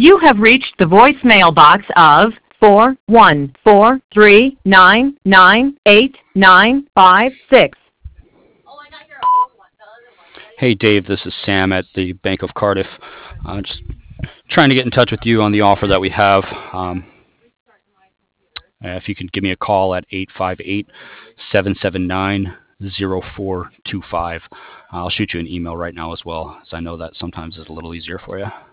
You have reached the voicemail box of 414399896. Hey Dave, this is Sam at the Bank of Cardiff. Just trying to get in touch with you on the offer that we have. If you can give me a call at 858-779-0425. I'll shoot you an email right now as well, as I know that sometimes is a little easier for you.